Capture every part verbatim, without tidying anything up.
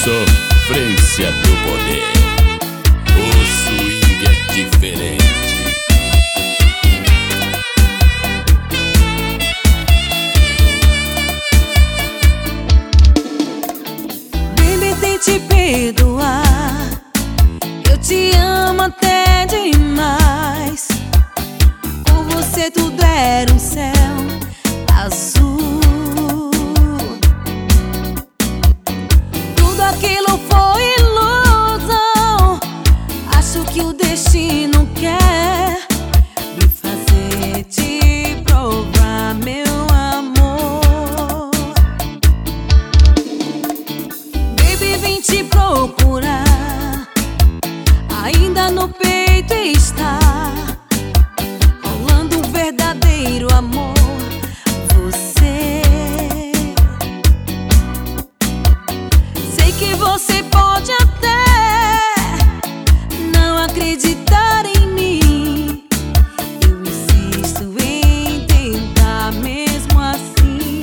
Sofrência do poder. O swing é diferente. Baby, tente perdoar. Eu te amo até demais. Por você tudo era um céu azul. Tudo aquilo foi ilusão. Acho que o destino quer me fazer te provar, meu amor. Baby, vim te procurar. Ainda no peito está rolando um verdadeiro amor. Você, sei que você pode até não acreditar em mim. Eu insisto em tentar mesmo assim.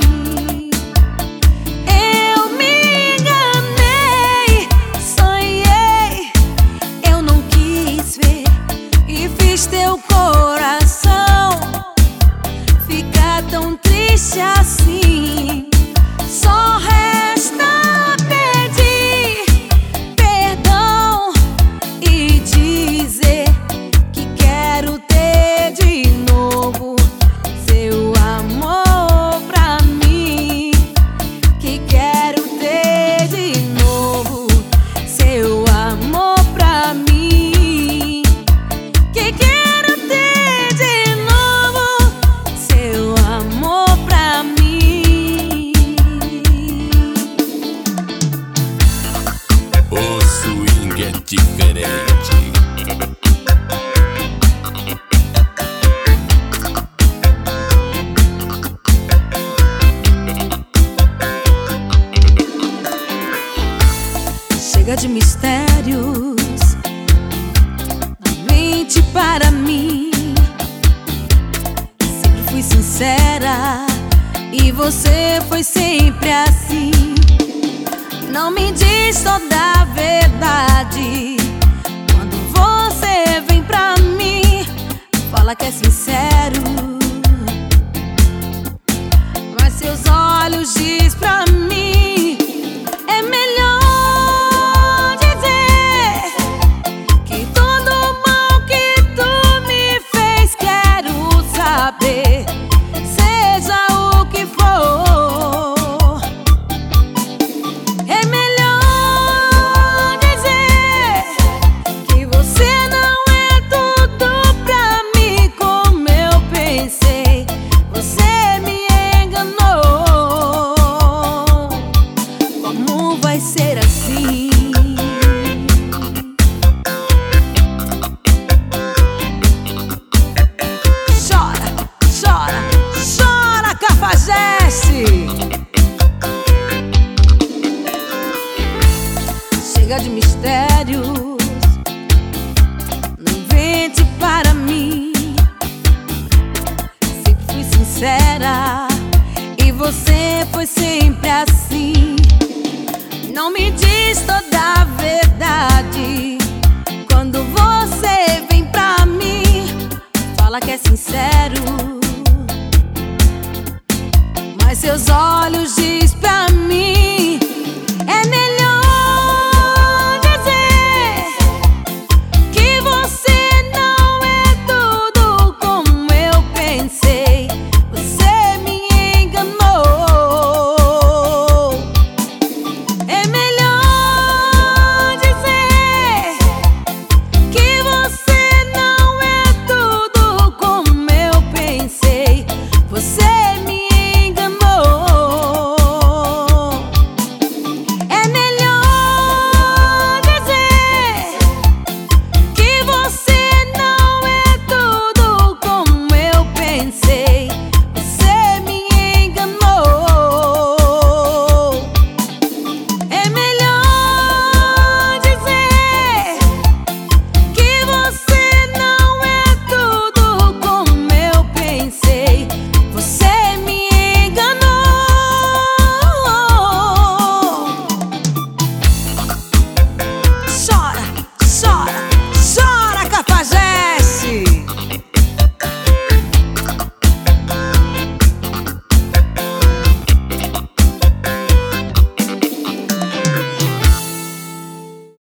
Eu me enganei, sonhei, eu não quis ver e fiz teu coração ficar tão triste assim. Só resta pedir perdão e dizer que quero ter de novo seu amor pra mim. Que quero ter de novo seu amor pra mim. Que quero ter de novo seu amor pra mim. O swing é diferente. Chega de mistérios, não mente para mim. Sempre fui sincera e você foi sempre assim. Não me diz toda a verdade quando você vem pra mim. Fala que é sincero, mas seus olhos diz pra mim. É melhor dizer que todo o mal que tu me fez quero saber, seja o que for. É melhor dizer que você não é tudo pra mim como eu pensei. Você me enganou. Como vai ser assim? Chora, chora, chora, Cafajeste. Chega de mistérios, não invente para mim. Sempre fui sincera e você foi sempre assim. Não me diz toda a verdade quando você vem pra mim. Fala que é sincero, mas seus olhos diz pra mim.